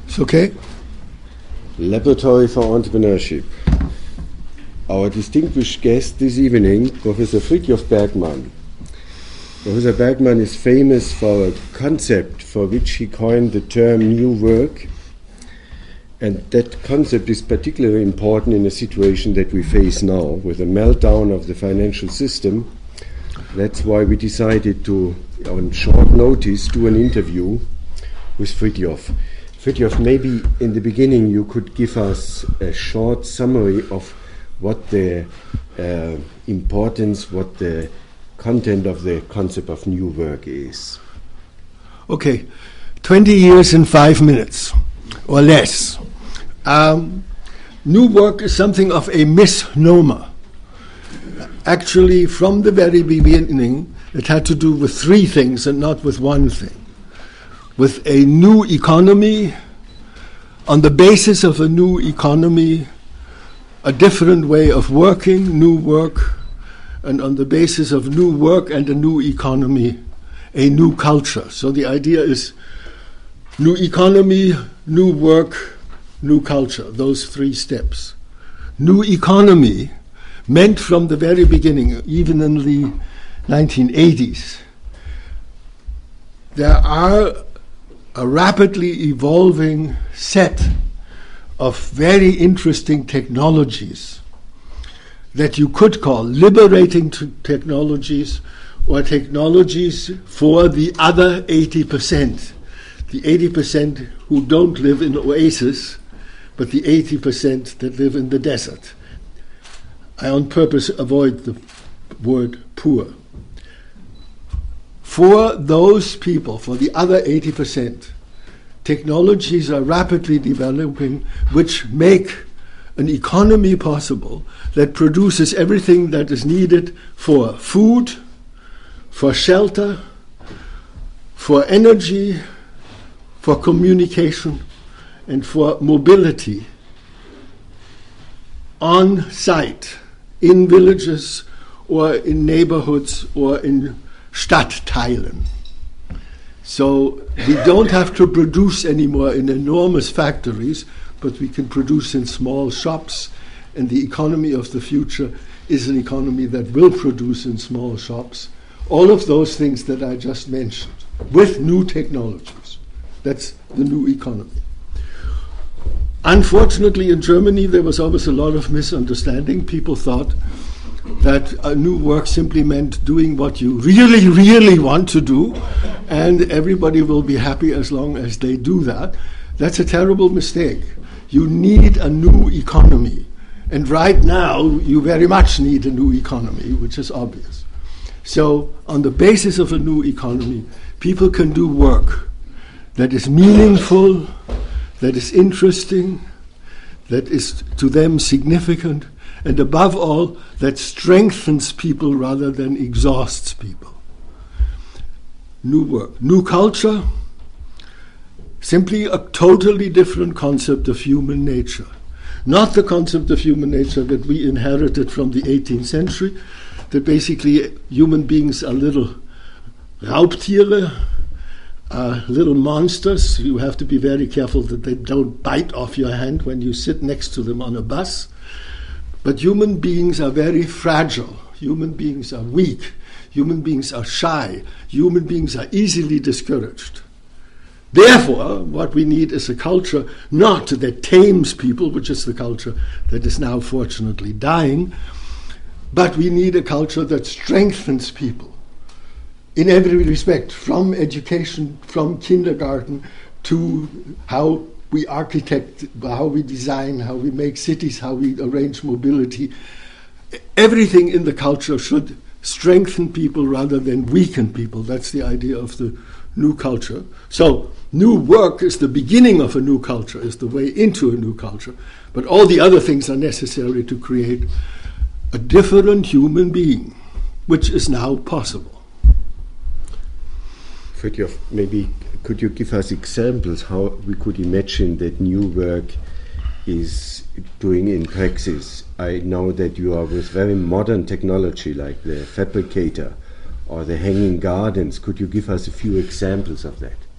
It's okay? Laboratory for Entrepreneurship. Our distinguished guest this evening, Professor Fridtjof Bergmann. Professor Bergmann is famous for a concept for which he coined the term new work, and that concept is particularly important in a situation that we face now with a meltdown of the financial system. That's why we decided to, on short notice, do an interview with Fridtjof. Fridtjof, maybe in the beginning you could give us a short summary of what the importance, what the content of the concept of new work is. Okay, 20 years in 5 minutes or less. New work is something of a misnomer. Actually, from the very beginning, it had to do with 3 things and not with one thing. With a new economy, on the basis of a new economy, a different way of working, new work, and on the basis of new work and a new economy, a new culture. So the idea is new economy, new work, new culture, those 3 steps. New economy meant from the very beginning, even in the 1980s, there are a rapidly evolving set of very interesting technologies that you could call liberating technologies or technologies for the other 80%. The 80% who don't live in oases, but the 80% that live in the desert. I on purpose avoid the word poor. For those people, for the other 80%, technologies are rapidly developing which make an economy possible that produces everything that is needed for food, for shelter, for energy, for communication, and for mobility on site, in villages or in neighborhoods or in Stadtteilen. So we don't have to produce anymore in enormous factories, but we can produce in small shops, and the economy of the future is an economy that will produce in small shops. All of those things that I just mentioned, with new technologies. That's the new economy. Unfortunately, in Germany, there was always a lot of misunderstanding. People thought that new work simply meant doing what you really, really want to do, and everybody will be happy as long as they do that. That's a terrible mistake. You need a new economy. And right now, you very much need a new economy, which is obvious. So, on the basis of a new economy, people can do work that is meaningful, that is interesting, that is to them significant, and above all, that strengthens people rather than exhausts people. New work. New culture, simply a totally different concept of human nature. Not the concept of human nature that we inherited from the 18th century, that basically human beings are little Raubtiere, little monsters. You have to be very careful that they don't bite off your hand when you sit next to them on a bus. But human beings are very fragile. Human beings are weak. Human beings are shy. Human beings are easily discouraged. Therefore, what we need is a culture not that tames people, which is the culture that is now fortunately dying, but we need a culture that strengthens people in every respect, from education, from kindergarten, to how we architect, how we design, how we make cities, how we arrange mobility. Everything in the culture should strengthen people rather than weaken people. That's the idea of the new culture. So new work is the beginning of a new culture, is the way into a new culture. But all the other things are necessary to create a different human being, which is now possible. Fridtjof, maybe could you give us examples how we could imagine that new work is doing in praxis? I know that you are with very modern technology like the fabricator or the hanging gardens. Could you give us a few examples of that?